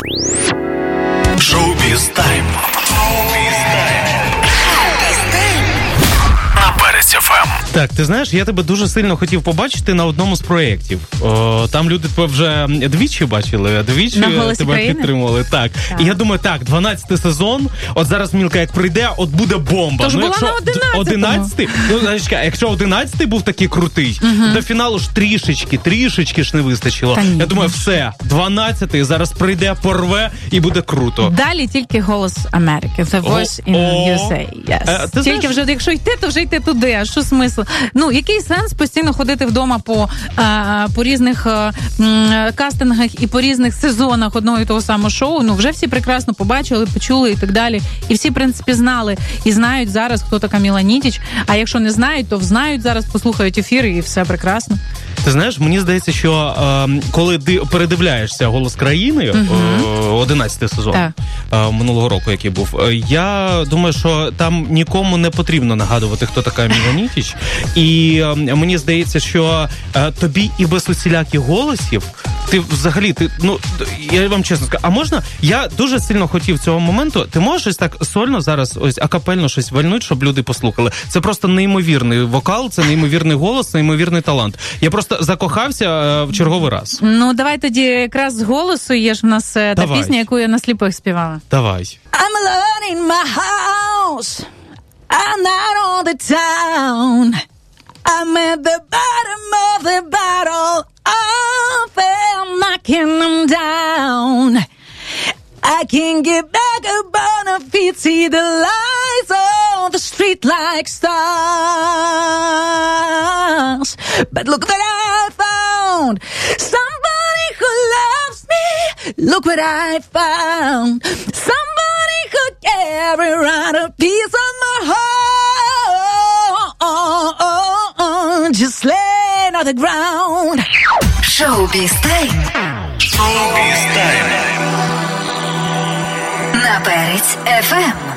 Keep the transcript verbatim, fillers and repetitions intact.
Шоу-біз тайм. На Берез еф ем. Так, ти знаєш, я тебе дуже сильно хотів побачити на одному з проєктів. О, там люди тебе вже двічі бачили, а двічі тебе країни? Підтримували. Так. так. І я думаю, так, дванадцятий сезон, от зараз Мілка як прийде, от буде бомба. Тож ну, була якщо на одинадцятий, ну, значить, якщо одинадцятий був такий крутий, угу. до фіналу ж трішечки, трішечки ж не вистачило. Та я думаю, все, дванадцятий зараз прийде, порве і буде круто. Далі тільки «Голос Америки», The Voice in ю ес ей. Yes. Е, тільки знаєш... вже, якщо йти, то вже йти туди. А що смисл? Ну, який сенс постійно ходити вдома по, а, по різних а, м, кастингах і по різних сезонах одного і того самого шоу? Ну, вже всі прекрасно побачили, почули і так далі. І всі, в принципі, знали і знають зараз, хто така Міла Нітіч. А якщо не знають, то знають зараз, послухають ефіри і все прекрасно. Ти знаєш, мені здається, що е, коли ти передивляєшся «Голос країни», uh-huh. одинадцятий сезон uh. е, минулого року, який був, е, я думаю, що там нікому не потрібно нагадувати, хто така Міла Нітіч. І е, мені здається, що е, тобі і без усіляких голосів ти взагалі, ти, ну, я вам чесно скажу, а можна, я дуже сильно хотів цього моменту, ти можеш так сольно зараз, ось акапельно щось вальнуть, щоб люди послухали. Це просто неймовірний вокал, це неймовірний голос, неймовірний талант. Я просто закохався е, в черговий раз. Ну, давай тоді якраз з голосу є ж в нас е, та пісня, яку я на сліпих співала. Давай. I'm alone in my house, I'm not on the town, I'm at the bottom of the bottle, oh, I'm knocking them down. I can't get back up on a feet, see the lights on the street like stars. But look what I found, somebody who loves me. Look what I found, somebody who carry around a piece of my heart, just laying on the ground. Showbiz Time. Showbiz Time. На Берез еф ем.